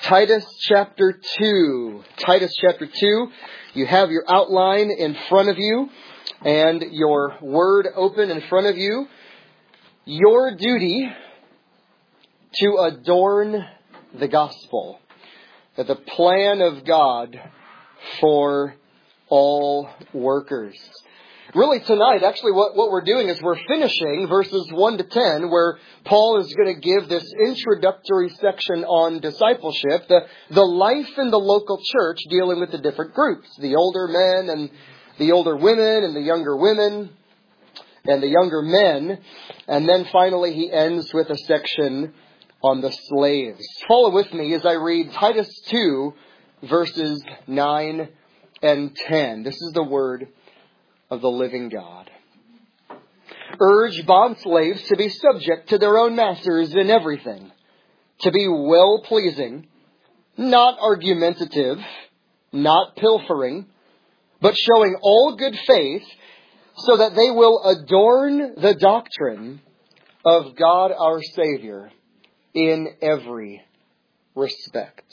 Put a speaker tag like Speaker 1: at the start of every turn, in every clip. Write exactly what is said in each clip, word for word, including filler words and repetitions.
Speaker 1: Titus chapter two. Titus chapter two. You have your outline in front of you and your word open in front of you. Your duty to adorn the gospel. The plan of God for all workers. Really tonight, actually what, what we're doing is we're finishing verses one to ten, where Paul is going to give this introductory section on discipleship, the, the life in the local church dealing with the different groups, the older men and the older women and the younger women and the younger men. And then finally he ends with a section on the slaves. Follow with me as I read Titus two, verses nine and ten. This is the word of the living God. Urge bond slaves to be subject to their own masters in everything, to be well-pleasing, not argumentative, not pilfering, but showing all good faith, so that they will adorn the doctrine of God our Savior in every respect.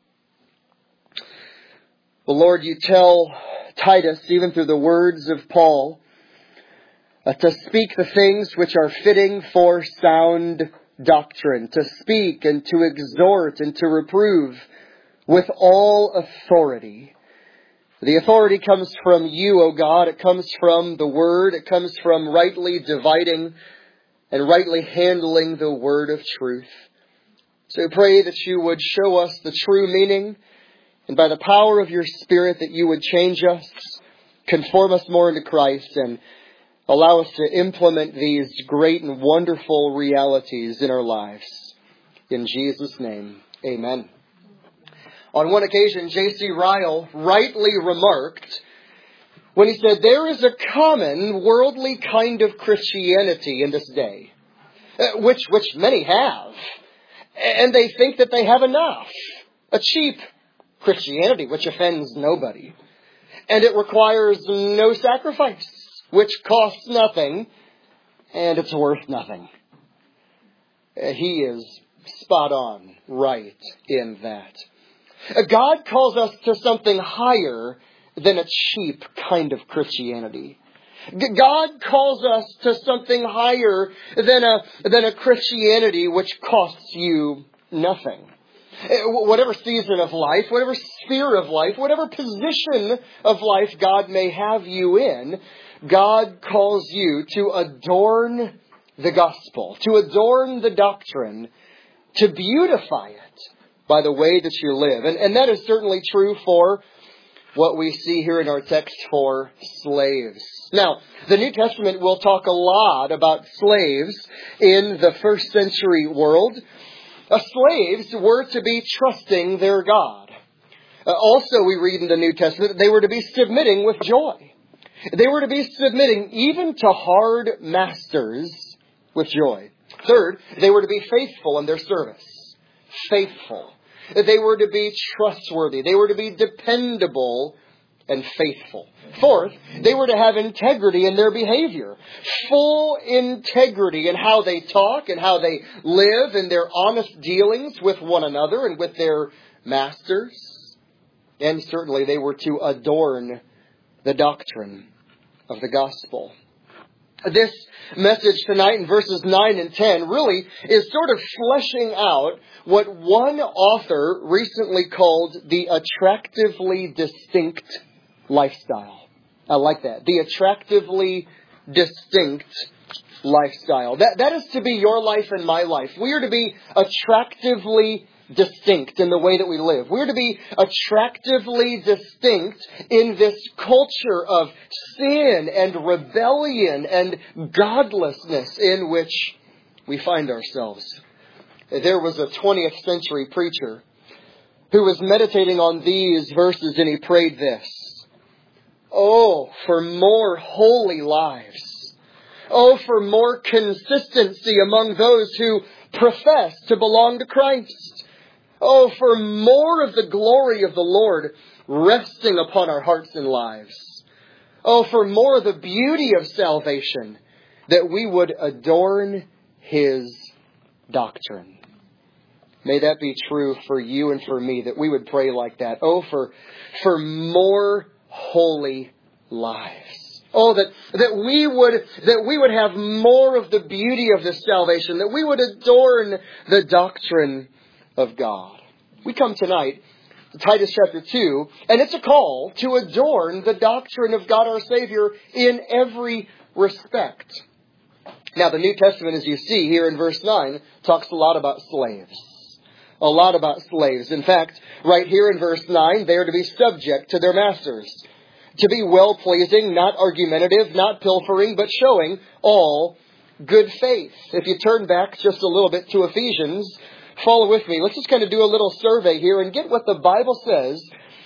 Speaker 1: The Lord, you tell Titus, even through the words of Paul, uh, to speak the things which are fitting for sound doctrine, to speak and to exhort and to reprove with all authority. The authority comes from you, O God. It comes from the Word. It comes from rightly dividing and rightly handling the word of truth. So pray that you would show us the true meaning, and by the power of your Spirit that you would change us, conform us more into Christ, and allow us to implement these great and wonderful realities in our lives. In Jesus' name, amen. On one occasion, J C Ryle rightly remarked, when he said, there is a common worldly kind of Christianity in this day, which, which many have, and they think that they have enough. A cheap Christianity which offends nobody. And it requires no sacrifice, which costs nothing, and it's worth nothing. He is spot on right in that. God calls us to something higher than a cheap kind of Christianity. God calls us to something higher than a, than a Christianity which costs you nothing. Whatever season of life, whatever sphere of life, whatever position of life God may have you in, God calls you to adorn the gospel, to adorn the doctrine, to beautify it by the way that you live. And, and that is certainly true for what we see here in our text for slaves. Now, the New Testament will talk a lot about slaves in the first century world. Uh, slaves were to be trusting their God. Uh, also, we read in the New Testament that they were to be submitting with joy. They were to be submitting even to hard masters with joy. Third, they were to be faithful in their service. Faithful. They were to be trustworthy. They were to be dependable and faithful. Fourth, they were to have integrity in their behavior. Full integrity in how they talk and how they live, in their honest dealings with one another and with their masters. And certainly they were to adorn the doctrine of the gospel. This message tonight in verses nine and ten really is sort of fleshing out what one author recently called the attractively distinct lifestyle. I like that. The attractively distinct lifestyle. That, that is to be your life and my life. We are to be attractively distinct in the way that we live. We're to be attractively distinct in this culture of sin and rebellion and godlessness in which we find ourselves. There was a twentieth century preacher who was meditating on these verses, and he prayed this: oh, for more holy lives. Oh, for more consistency among those who profess to belong to Christ. Oh, for more of the glory of the Lord resting upon our hearts and lives. Oh, for more of the beauty of salvation, that we would adorn His doctrine. May that be true for you and for me, that we would pray like that. Oh, for, for more holy lives. Oh, that, that we would, that we would have more of the beauty of this salvation, that we would adorn the doctrine of God. We come tonight to Titus chapter two, and it's a call to adorn the doctrine of God our Savior in every respect. Now, the New Testament, as you see here in verse nine, talks a lot about slaves. A lot about slaves. In fact, right here in verse nine, they are to be subject to their masters. To be well-pleasing, not argumentative, not pilfering, but showing all good faith. If you turn back just a little bit to Ephesians, follow with me. Let's just kind of do a little survey here and get what the Bible says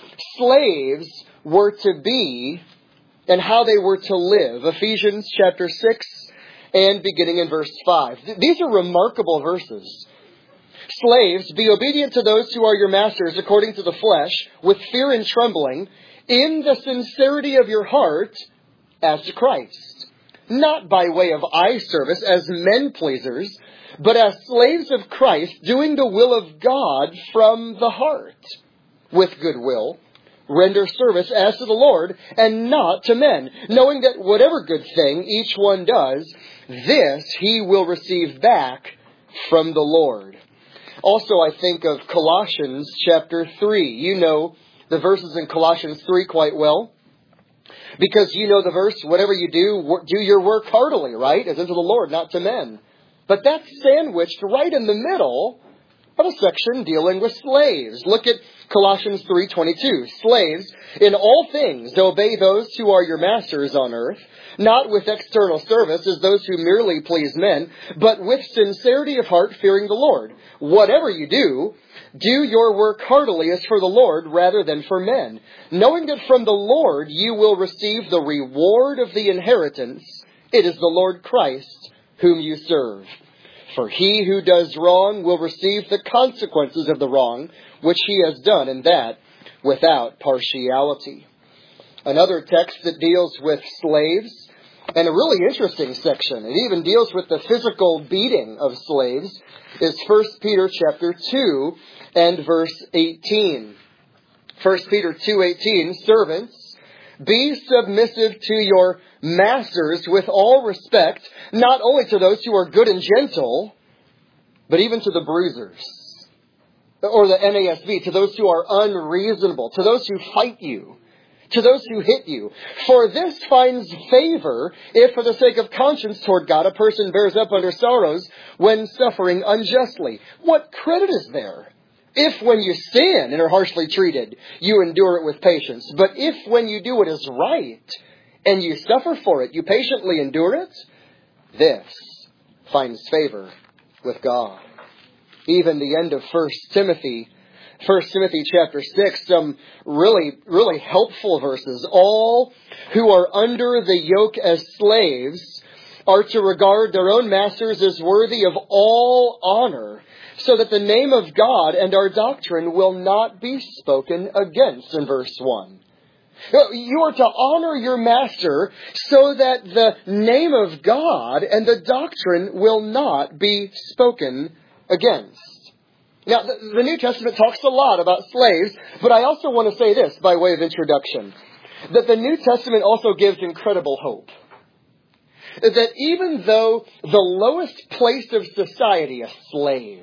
Speaker 1: slaves were to be and how they were to live. Ephesians chapter six and beginning in verse five. These are remarkable verses. Slaves, be obedient to those who are your masters according to the flesh, with fear and trembling, in the sincerity of your heart, as to Christ. Not by way of eye service as men pleasers, but as slaves of Christ, doing the will of God from the heart. With good will, render service as to the Lord, and not to men, knowing that whatever good thing each one does, this he will receive back from the Lord. Also, I think of Colossians chapter three. You know the verses in Colossians three quite well. Because you know the verse, whatever you do, do your work heartily, right? As unto the Lord, not to men. But that's sandwiched right in the middle of a section dealing with slaves. Look at Colossians three twenty-two. Slaves, in all things obey those who are your masters on earth, not with external service as those who merely please men, but with sincerity of heart, fearing the Lord. Whatever you do, do your work heartily as for the Lord rather than for men, knowing that from the Lord you will receive the reward of the inheritance. It is the Lord Christ whom you serve. For he who does wrong will receive the consequences of the wrong which he has done, and that without partiality. Another text that deals with slaves, and a really interesting section, it even deals with the physical beating of slaves, is First Peter chapter two and verse eighteen. First Peter two eighteen, servants, be submissive to your masters with all respect, not only to those who are good and gentle, but even to the bruisers. Or the N A S B, to those who are unreasonable, to those who fight you, to those who hit you. For this finds favor if for the sake of conscience toward God a person bears up under sorrows when suffering unjustly. What credit is there if when you sin and are harshly treated, you endure it with patience? But if when you do what is right and you suffer for it, you patiently endure it, this finds favor with God. Even the end of First Timothy, First Timothy chapter six, some really, really helpful verses. All who are under the yoke as slaves are to regard their own masters as worthy of all honor, so that the name of God and our doctrine will not be spoken against, in verse one. You are to honor your master so that the name of God and the doctrine will not be spoken against. Now, the, the New Testament talks a lot about slaves, but I also want to say this by way of introduction, that the New Testament also gives incredible hope. That even though the lowest place of society, a slave,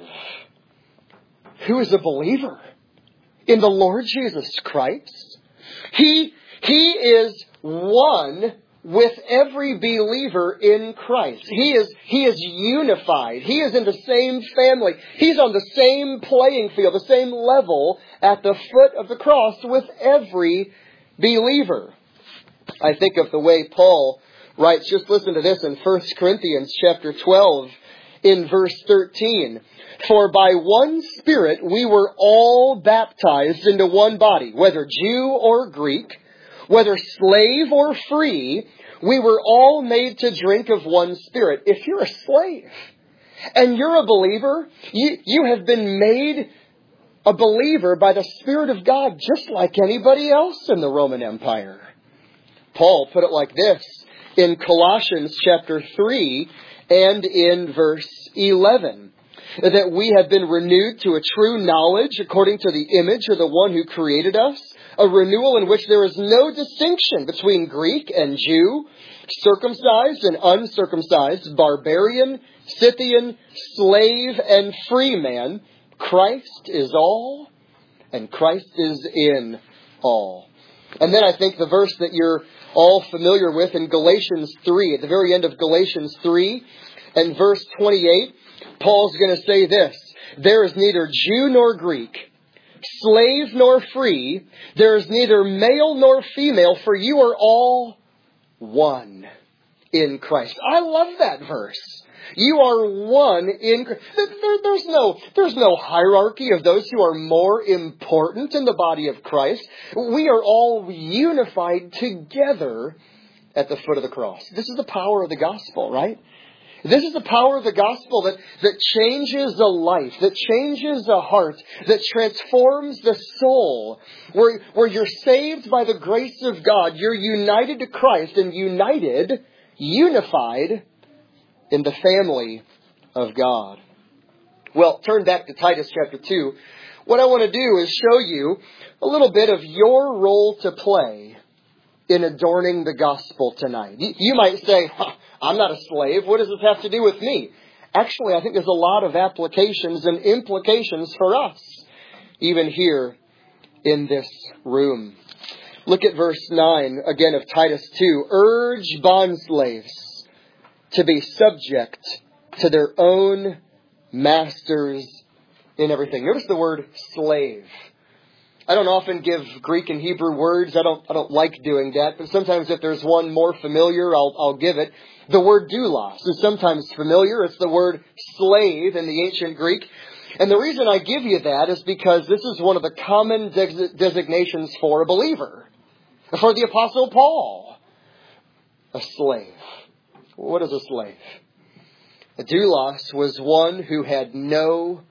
Speaker 1: who is a believer in the Lord Jesus Christ, he, he is one with every believer in Christ. He is, he is unified. He is in the same family. He's on the same playing field, the same level at the foot of the cross with every believer. I think of the way Paul writes, just listen to this in First Corinthians chapter twelve in verse thirteen. For by one Spirit we were all baptized into one body, whether Jew or Greek, whether slave or free, we were all made to drink of one Spirit. If you're a slave and you're a believer, you, you have been made a believer by the Spirit of God, just like anybody else in the Roman Empire. Paul put it like this in Colossians chapter three and in verse eleven. that we have been renewed to a true knowledge according to the image of the one who created us, a renewal in which there is no distinction between Greek and Jew, circumcised and uncircumcised, barbarian, Scythian, slave and free man. Christ is all, and Christ is in all. And then I think the verse that you're all familiar with in Galatians three, at the very end of Galatians three, and verse twenty-eight, Paul's going to say this: there is neither Jew nor Greek, slave nor free, there is neither male nor female, for you are all one in Christ. I love that verse. You are one in Christ. There, there's no, there's no hierarchy of those who are more important in the body of Christ. We are all unified together at the foot of the cross. This is the power of the gospel, right? This is the power of the gospel that, that changes a life, that changes a heart, that transforms the soul, where, where you're saved by the grace of God. You're united to Christ and united, unified in the family of God. Well, turn back to Titus chapter two. What I want to do is show you a little bit of your role to play in adorning the gospel tonight. You, you might say, huh, I'm not a slave. What does this have to do with me? Actually, I think there's a lot of applications and implications for us, even here in this room. Look at verse nine again of Titus two. Urge bondslaves to be subject to their own masters in everything. Notice the word slave. I don't often give Greek and Hebrew words. I don't, I don't like doing that. But sometimes if there's one more familiar, I'll, I'll give it. The word doulos is sometimes familiar. It's the word slave in the ancient Greek. And the reason I give you that is because this is one of the common des- designations for a believer. For the Apostle Paul, a slave. What is a slave? A doulos was one who had no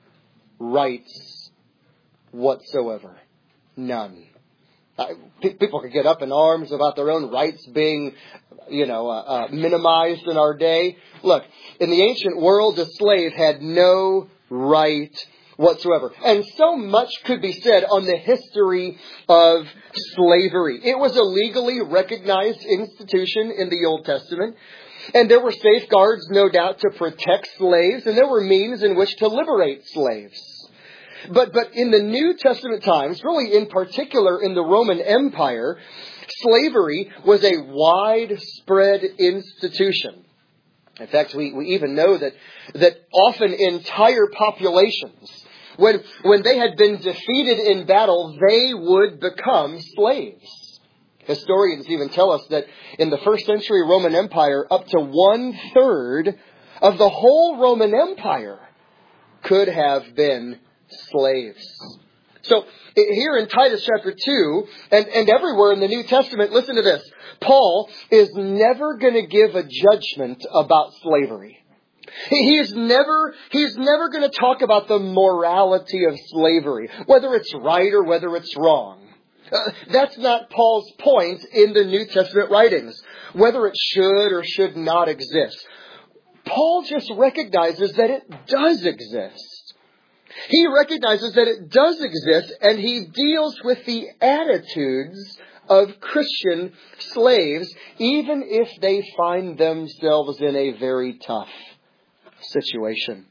Speaker 1: rights whatsoever. None. Uh, p- people could get up in arms about their own rights being, you know, uh, uh, minimized in our day. Look, in the ancient world, a slave had no right whatsoever. And so much could be said on the history of slavery. It was a legally recognized institution in the Old Testament. And there were safeguards, no doubt, to protect slaves. And there were means in which to liberate slaves. But but in the New Testament times, really in particular in the Roman Empire, slavery was a widespread institution. In fact, we, we even know that that often entire populations, when when they had been defeated in battle, they would become slaves. Historians even tell us that in the first century Roman Empire, up to one third of the whole Roman Empire could have been slaves. So here in Titus chapter two and, and everywhere in the New Testament, listen to this. Paul is never going to give a judgment about slavery. He's never, he's never going to talk about the morality of slavery, whether it's right or whether it's wrong. Uh, that's not Paul's point in the New Testament writings, whether it should or should not exist. Paul just recognizes that it does exist. He recognizes that it does exist, and he deals with the attitudes of Christian slaves, even if they find themselves in a very tough situation.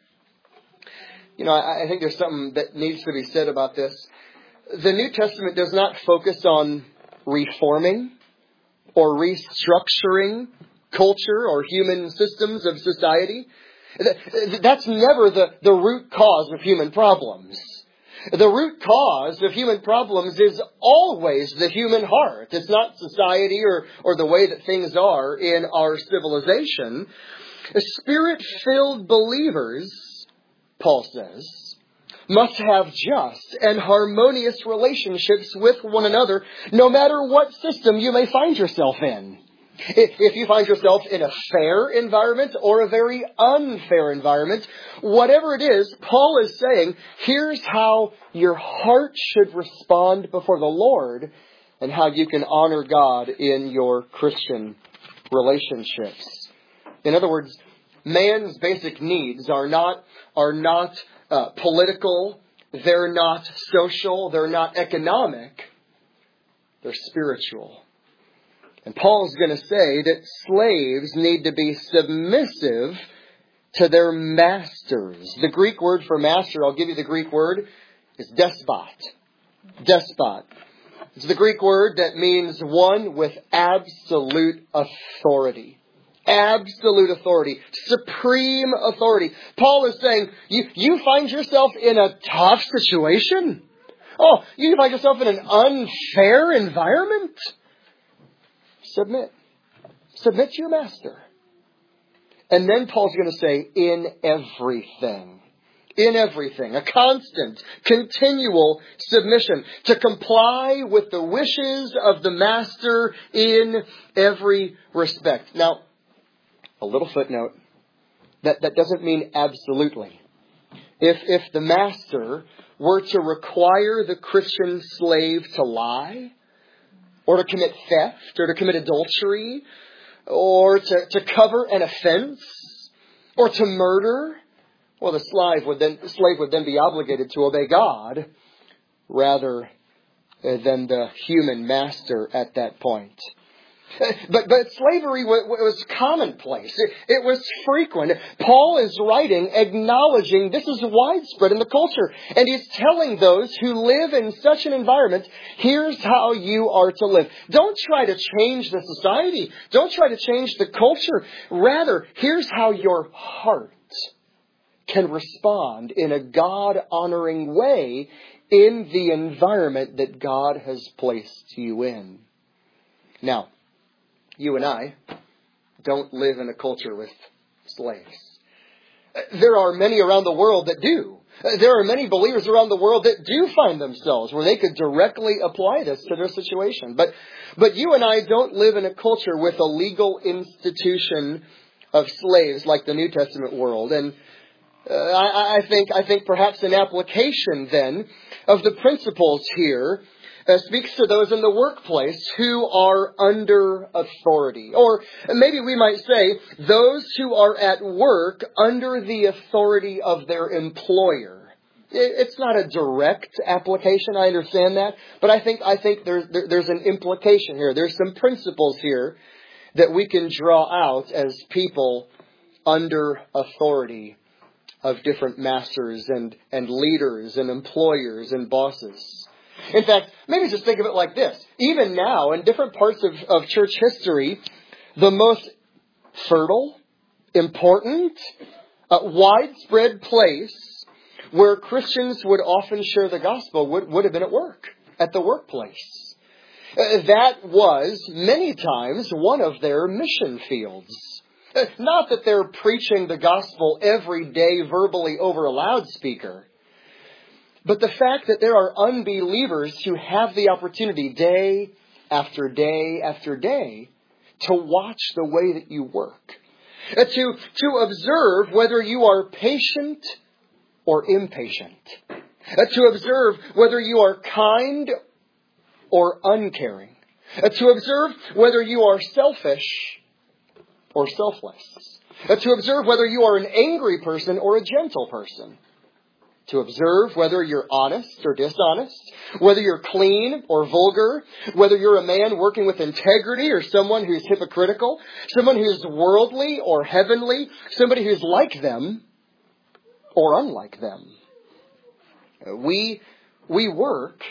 Speaker 1: You know, I, I think there's something that needs to be said about this. The New Testament does not focus on reforming or restructuring culture or human systems of society. That's never the, the root cause of human problems. The root cause of human problems is always the human heart. It's not society or, or the way that things are in our civilization. Spirit-filled believers, Paul says, must have just and harmonious relationships with one another, no matter what system you may find yourself in. If you find yourself in a fair environment or a very unfair environment, whatever it is, Paul is saying, here's how your heart should respond before the Lord and how you can honor God in your Christian relationships. In other words, man's basic needs are not, are not uh, political, they're not social, they're not economic, they're spiritual. And Paul's going to say that slaves need to be submissive to their masters. The Greek word for master, I'll give you the Greek word, is despot. Despot. It's the Greek word that means one with absolute authority. Absolute authority. Supreme authority. Paul is saying, you, you find yourself in a tough situation? Oh, you find yourself in an unfair environment? Submit. Submit to your master. And then Paul's going to say, in everything. In everything. A constant, continual submission. To comply with the wishes of the master in every respect. Now, a little footnote. That, that doesn't mean absolutely. If, if the master were to require the Christian slave to lie, or to commit theft, or to commit adultery, or to, to cover an offense, or to murder, well, the slave would then, the slave would then be obligated to obey God rather than the human master at that point. But, but slavery was, was commonplace. It, it was frequent. Paul is writing, acknowledging this is widespread in the culture. And he's telling those who live in such an environment, here's how you are to live. Don't try to change the society. Don't try to change the culture. Rather, here's how your heart can respond in a God-honoring way in the environment that God has placed you in. Now, you and I don't live in a culture with slaves. There are many around the world that do. There are many believers around the world that do find themselves where they could directly apply this to their situation. But, but you and I don't live in a culture with a legal institution of slaves like the New Testament world. And uh, I, I think, I think perhaps an application then of the principles here Uh, speaks to those in the workplace who are under authority. Or maybe we might say those who are at work under the authority of their employer. It's not a direct application, I understand that, but I think I think there's there, there's an implication here. There's some principles here that we can draw out as people under authority of different masters and, and leaders and employers and bosses. In fact, maybe just think of it like this. Even now, in different parts of, of church history, the most fertile, important, uh, widespread place where Christians would often share the gospel would, would have been at work, at the workplace. Uh, that was, many times, one of their mission fields. Uh, not that they're preaching the gospel every day verbally over a loudspeaker, but the fact that there are unbelievers who have the opportunity day after day after day to watch the way that you work. Uh, to, to observe whether you are patient or impatient. Uh, to observe whether you are kind or uncaring. Uh, to observe whether you are selfish or selfless. Uh, to observe whether you are an angry person or a gentle person. To observe whether you're honest or dishonest, whether you're clean or vulgar, whether you're a man working with integrity or someone who's hypocritical, someone who's worldly or heavenly, somebody who's like them or unlike them. We, we work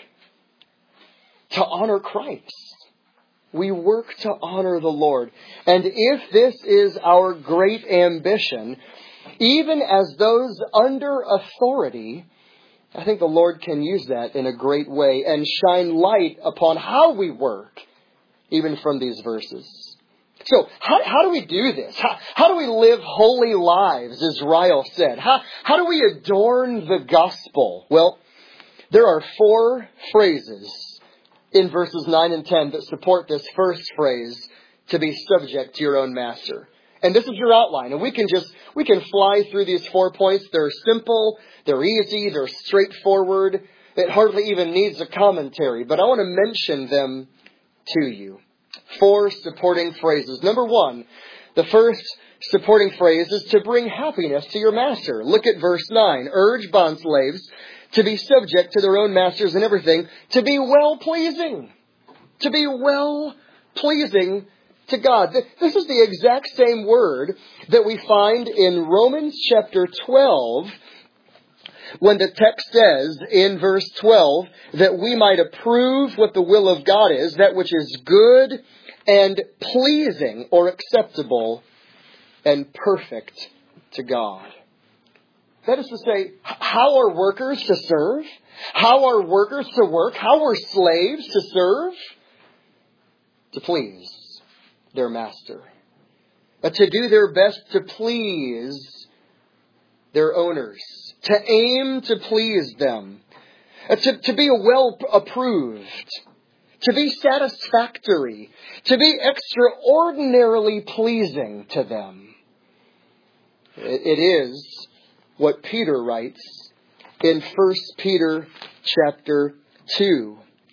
Speaker 1: to honor Christ. We work to honor the Lord. And if this is our great ambition, even as those under authority, I think the Lord can use that in a great way and shine light upon how we work, even from these verses. So, how, how do we do this? How, how do we live holy lives, as Ryle said? How, how do we adorn the gospel? Well, there are four phrases in verses nine and ten that support this first phrase, to be subject to your own master. And this is your outline. And we can just, we can fly through these four points. They're simple, they're easy, they're straightforward. It hardly even needs a commentary. But I want to mention them to you. Four supporting phrases. Number one, the first supporting phrase is to bring happiness to your master. Look at verse nine. Urge bondslaves to be subject to their own masters in everything, to be well-pleasing. To be well-pleasing to God. This is the exact same word that we find in Romans chapter twelve, when the text says in verse twelve that we might approve what the will of God is, that which is good and pleasing or acceptable and perfect to God. That is to say, how are workers to serve? How are workers to work? How are slaves to serve? To please their master. Uh, to do their best to please their owners. To aim to please them. Uh, to, to be well approved. To be satisfactory. To be extraordinarily pleasing to them. It, it is what Peter writes in First Peter chapter two.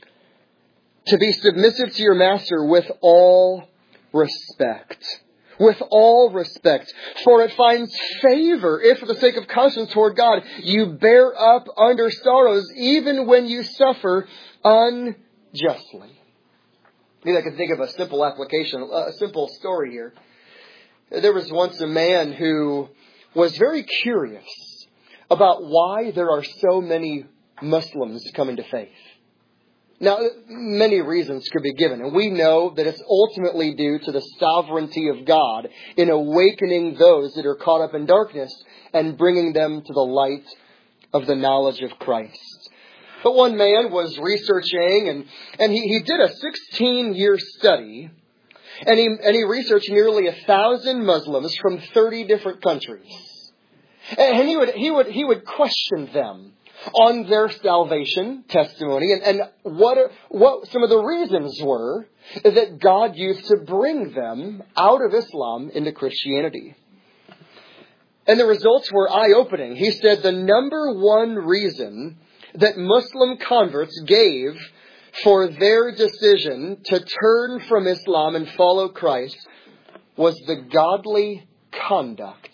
Speaker 1: To be submissive to your master with all respect. With all respect. For it finds favor if for the sake of conscience toward God you bear up under sorrows even when you suffer unjustly. Maybe I can think of a simple application, a simple story here. There was once a man who was very curious about why there are so many Muslims coming to faith. Now, many reasons could be given, and we know that it's ultimately due to the sovereignty of God in awakening those that are caught up in darkness and bringing them to the light of the knowledge of Christ. But one man was researching, and, and he, he did a sixteen-year study, and he, and he researched nearly a thousand Muslims from thirty different countries. And he would, he would, he would question them on their salvation testimony and, and what, what some of the reasons were that God used to bring them out of Islam into Christianity. And the results were eye-opening. He said the number one reason that Muslim converts gave for their decision to turn from Islam and follow Christ was the godly conduct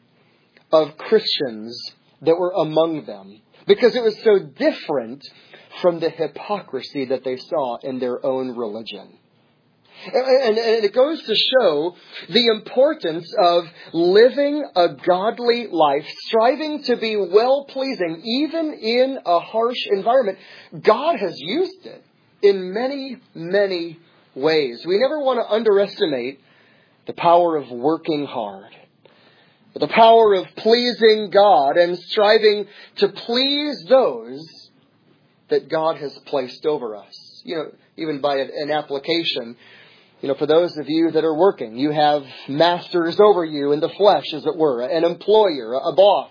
Speaker 1: of Christians that were among them. Because it was so different from the hypocrisy that they saw in their own religion. And, and, and it goes to show the importance of living a godly life, striving to be well-pleasing, even in a harsh environment. God has used it in many, many ways. We never want to underestimate the power of working hard. The power of pleasing God and striving to please those that God has placed over us. You know, even by an application, you know, for those of you that are working, you have masters over you in the flesh, as it were, an employer, a boss.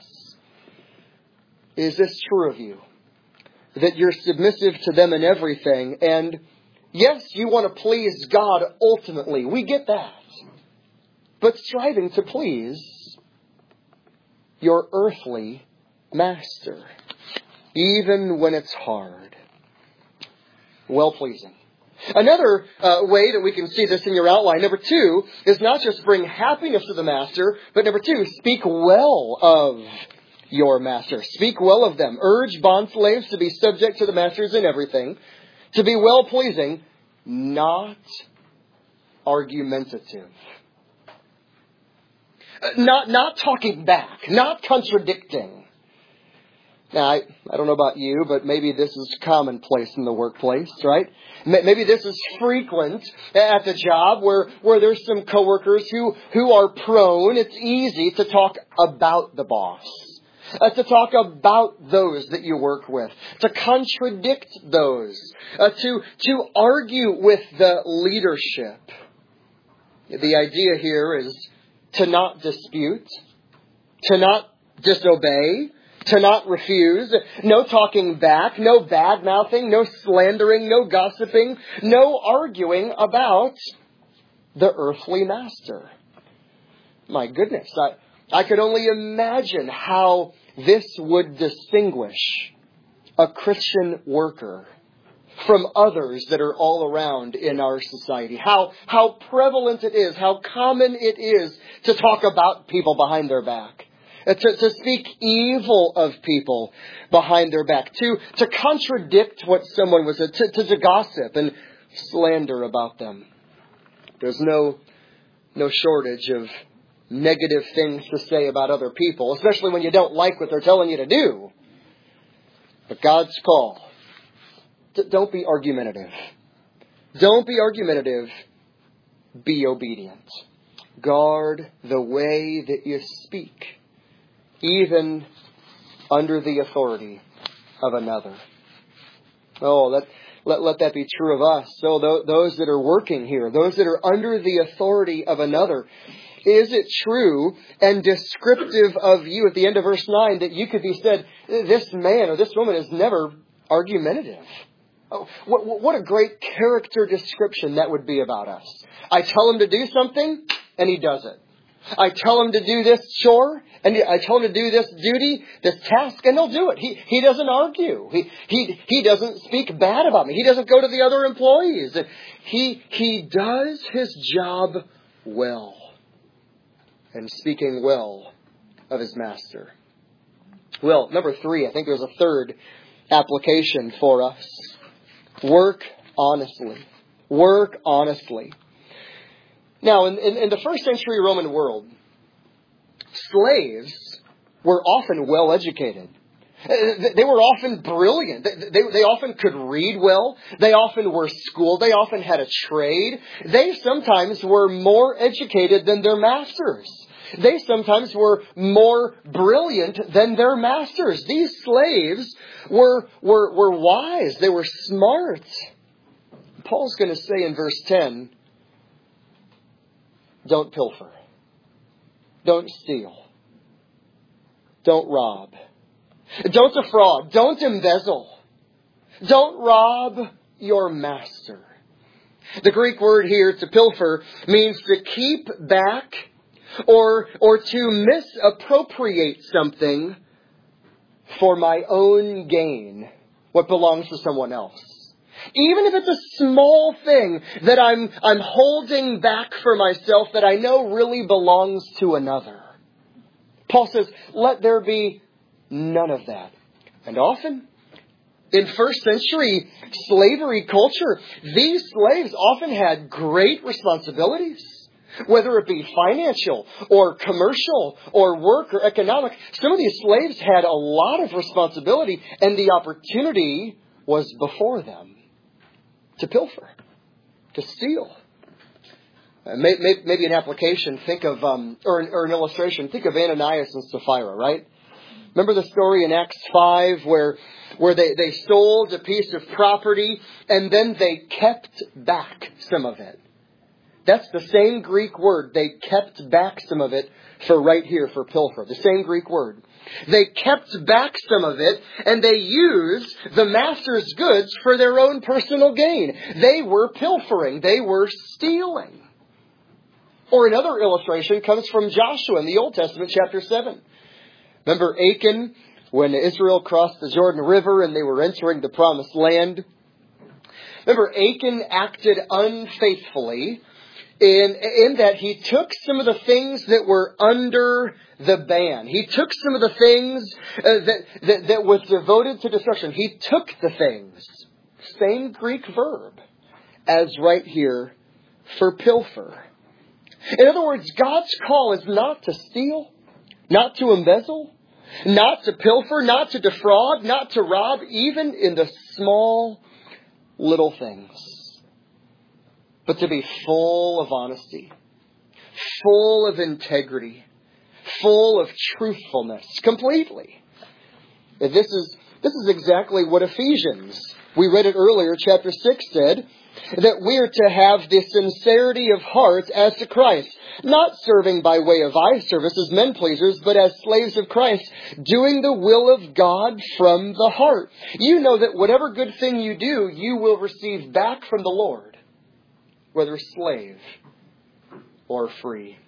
Speaker 1: Is this true of you? That you're submissive to them in everything, and yes, you want to please God ultimately. We get that. But striving to please your earthly master, even when it's hard. Well-pleasing. Another uh, way that we can see this in your outline, number two, is not just bring happiness to the master, but number two, speak well of your master. Speak well of them. Urge bondslaves to be subject to the masters in everything, to be well-pleasing, not argumentative. Not not talking back, not contradicting. Now, I, I don't know about you, but maybe this is commonplace in the workplace, right? Maybe this is frequent at the job where, where there's some coworkers who, who are prone. It's easy to talk about the boss, uh, to talk about those that you work with, to contradict those, uh, to, to argue with the leadership. The idea here is to not dispute, to not disobey, to not refuse, no talking back, no bad-mouthing, no slandering, no gossiping, no arguing about the earthly master. My goodness, I, I could only imagine how this would distinguish a Christian worker from others that are all around in our society. How, how prevalent it is, how common it is to talk about people behind their back. To, to speak evil of people behind their back. To, to contradict what someone was, to, to, to gossip and slander about them. There's no, no shortage of negative things to say about other people, especially when you don't like what they're telling you to do. But God's call, d- don't be argumentative. Don't be argumentative. Be obedient. Guard the way that you speak, even under the authority of another. Oh, let, let, let that be true of us. So th- those that are working here, those that are under the authority of another, is it true and descriptive of you at the end of verse nine that you could be said, this man or this woman is never argumentative? Oh, what, what a great character description that would be about us. I tell him to do something and he does it. I tell him to do this chore, and I tell him to do this duty, this task, and he'll do it. He he doesn't argue. He he he doesn't speak bad about me. He doesn't go to the other employees. He he does his job well, and speaking well of his master. Well, number three, I think there's a third application for us. Work honestly. Work honestly. Now, in, in, in the first century Roman world, slaves were often well educated. They were often brilliant. They, they, they often could read well. They often were schooled. They often had a trade. They sometimes were more educated than their masters. They sometimes were more brilliant than their masters. These slaves were, were, were wise. They were smart. Paul's going to say in verse ten, don't pilfer. Don't steal. Don't rob. Don't defraud. Don't embezzle. Don't rob your master. The Greek word here, to pilfer, means to keep back or, or to misappropriate something for my own gain, what belongs to someone else. Even if it's a small thing that I'm, I'm holding back for myself that I know really belongs to another. Paul says, let there be none of that. And often, in first century slavery culture, these slaves often had great responsibilities. Whether it be financial or commercial or work or economic. Some of these slaves had a lot of responsibility and the opportunity was before them. To pilfer, to steal. Uh, may, may, maybe an application, think of, um, or, an, or an illustration, think of Ananias and Sapphira, right? Remember the story in Acts five where, where they, they sold a piece of property and then they kept back some of it. That's the same Greek word. They kept back some of it for right here, for pilfer. The same Greek word. They kept back some of it and they used the master's goods for their own personal gain. They were pilfering. They were stealing. Or another illustration comes from Joshua in the Old Testament, chapter seven. Remember Achan, when Israel crossed the Jordan River and they were entering the promised land? Remember, Achan acted unfaithfully In, in that he took some of the things that were under the ban. He took some of the things uh, that, that, that was devoted to destruction. He took the things, same Greek verb, as right here for pilfer. In other words, God's call is not to steal, not to embezzle, not to pilfer, not to defraud, not to rob, even in the small little things. But to be full of honesty, full of integrity, full of truthfulness, completely. This is, this is exactly what Ephesians, we read it earlier, chapter six said, that we are to have the sincerity of heart as to Christ, not serving by way of eye service as men pleasers, but as slaves of Christ, doing the will of God from the heart. You know that whatever good thing you do, you will receive back from the Lord. Whether slave or free.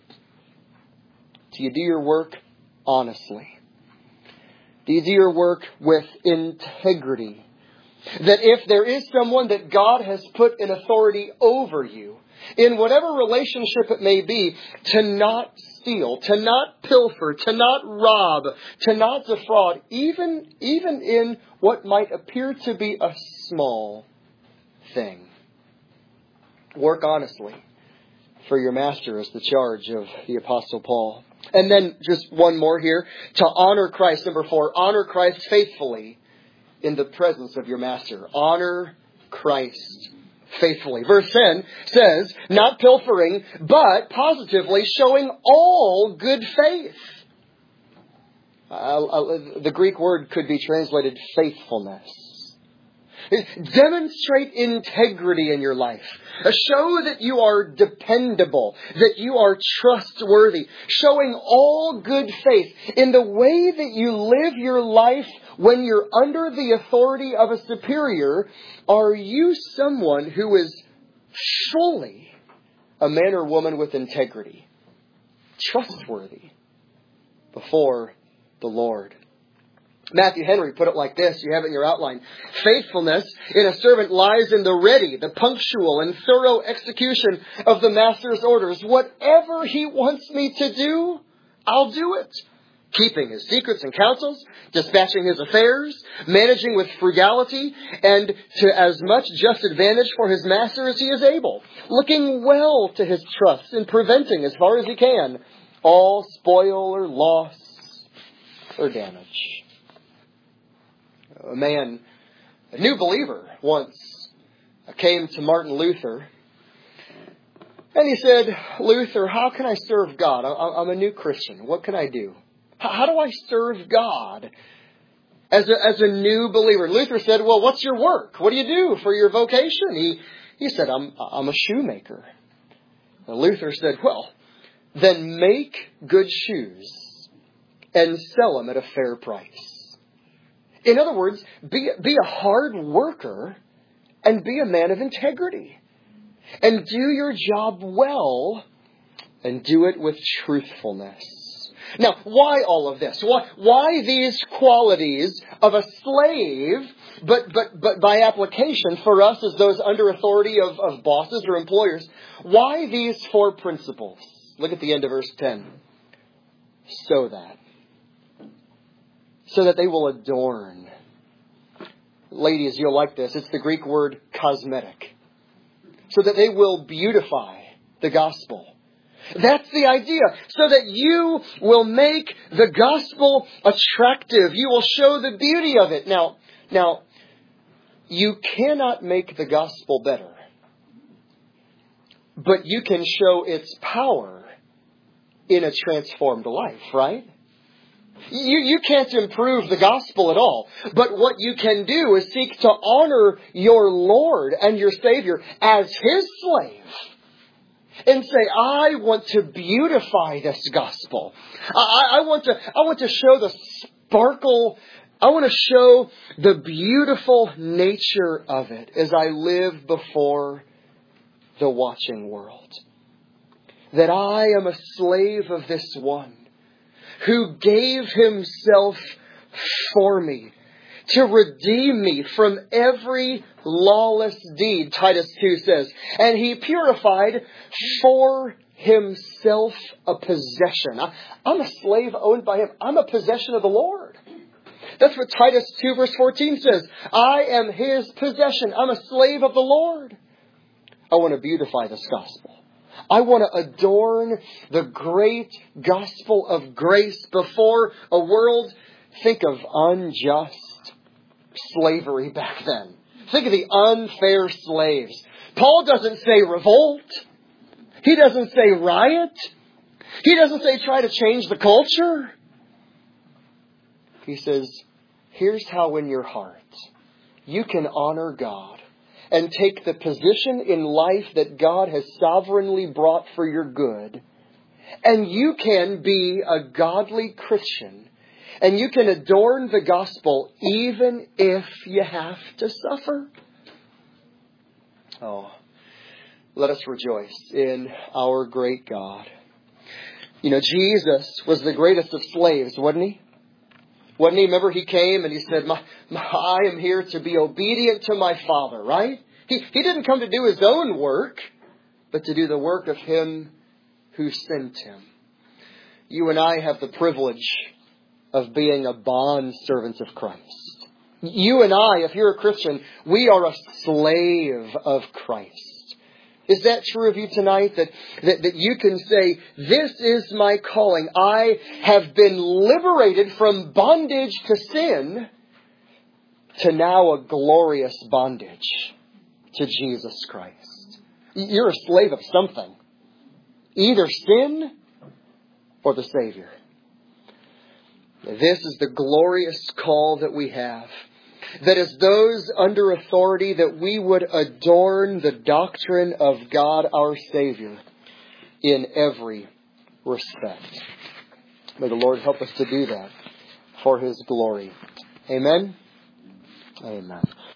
Speaker 1: Do you do your work honestly? Do you do your work with integrity? that if there is someone that God has put in authority over you, in whatever relationship it may be, to not steal, to not pilfer, to not rob, to not defraud, even, even in what might appear to be a small thing. Work honestly, for your master is the charge of the Apostle Paul. And then just one more here. To honor Christ, number four, honor Christ faithfully in the presence of your master. Honor Christ faithfully. Verse ten says, not pilfering, but positively showing all good faith. Uh, uh, the Greek word could be translated faithfulness. Demonstrate integrity in your life. Show that you are dependable, that you are trustworthy. Showing all good faith in the way that you live your life when you're under the authority of a superior. Are you someone who is fully a man or woman with integrity, trustworthy before the Lord? Matthew Henry put it like this. You have it in your outline. Faithfulness in a servant lies in the ready, the punctual and thorough execution of the master's orders. Whatever he wants me to do, I'll do it. Keeping his secrets and counsels, dispatching his affairs, managing with frugality, and to as much just advantage for his master as he is able. Looking well to his trust and preventing, as far as he can, all spoil or loss or damage. A man, a new believer, once came to Martin Luther. And he said, Luther, how can I serve God? I'm a new Christian. What can I do? How do I serve God as a, as a new believer? Luther said, well, what's your work? What do you do for your vocation? He, he said, I'm, I'm a shoemaker. And Luther said, well, then make good shoes and sell them at a fair price. In other words, be, be a hard worker and be a man of integrity. And do your job well and do it with truthfulness. Now, why all of this? Why, why these qualities of a slave, but, but, but by application for us as those under authority of, of bosses or employers? Why these four principles? Look at the end of verse ten. So that. So that they will adorn. Ladies, you'll like this. It's the Greek word cosmetic. So that they will beautify the gospel. That's the idea. So that you will make the gospel attractive. You will show the beauty of it. Now, now, you cannot make the gospel better. But you can show its power in a transformed life, right? You, you can't improve the gospel at all. But what you can do is seek to honor your Lord and your Savior as His slave. And say, I want to beautify this gospel. I, I want to, I want to show the sparkle. I want to show the beautiful nature of it as I live before the watching world. That I am a slave of this one who gave himself for me to redeem me from every lawless deed, Titus two says. And he purified for himself a possession. I, I'm a slave owned by him. I'm a possession of the Lord. That's what Titus two verse fourteen says. I am his possession. I'm a slave of the Lord. I want to beautify this gospel. I want to adorn the great gospel of grace before a world. Think of unjust slavery back then. Think of the unfair slaves. Paul doesn't say revolt. He doesn't say riot. He doesn't say try to change the culture. He says, here's how in your heart you can honor God and take the position in life that God has sovereignly brought for your good. And you can be a godly Christian. And you can adorn the gospel even if you have to suffer. Oh, let us rejoice in our great God. You know, Jesus was the greatest of slaves, wasn't he? Wasn't he? Remember, he came and he said, my, my, I am here to be obedient to my Father, right? He, he didn't come to do his own work, but to do the work of him who sent him. You and I have the privilege of being a bond servant of Christ. You and I, if you're a Christian, we are a slave of Christ. Is that true of you tonight? That, that, that you can say, this is my calling. I have been liberated from bondage to sin to now a glorious bondage to Jesus Christ. You're a slave of something. Either sin or the Savior. This is the glorious call that we have. That as those under authority, that we would adorn the doctrine of God our Savior in every respect. May the Lord help us to do that for His glory. Amen. Amen.